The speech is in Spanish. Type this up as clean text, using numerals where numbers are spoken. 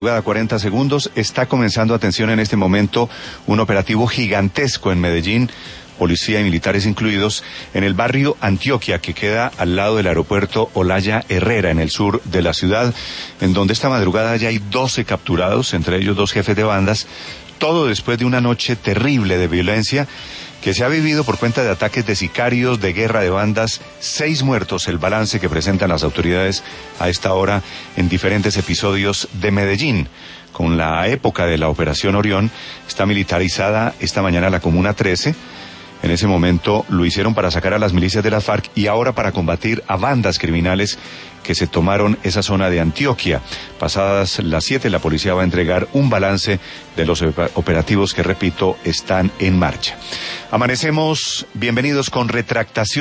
40 segundos. Está comenzando, atención, en este momento un operativo gigantesco en Medellín, policía y militares incluidos, en el barrio Antioquia, que queda al lado del aeropuerto Olaya Herrera, en el sur de la ciudad, en donde esta madrugada ya hay 12 capturados, entre ellos 2 jefes de bandas, todo después de una noche terrible de violencia que se ha vivido por cuenta de ataques de sicarios, de guerra de bandas. 6 muertos, el balance que presentan las autoridades a esta hora en diferentes episodios de Medellín. Con la época de la Operación Orión, está militarizada esta mañana la Comuna 13. En ese momento lo hicieron para sacar a las milicias de las FARC y ahora para combatir a bandas criminales que se tomaron esa zona de Antioquia. Pasadas las 7, la policía va a entregar un balance de los operativos que, repito, están en marcha. Amanecemos, bienvenidos con retractación.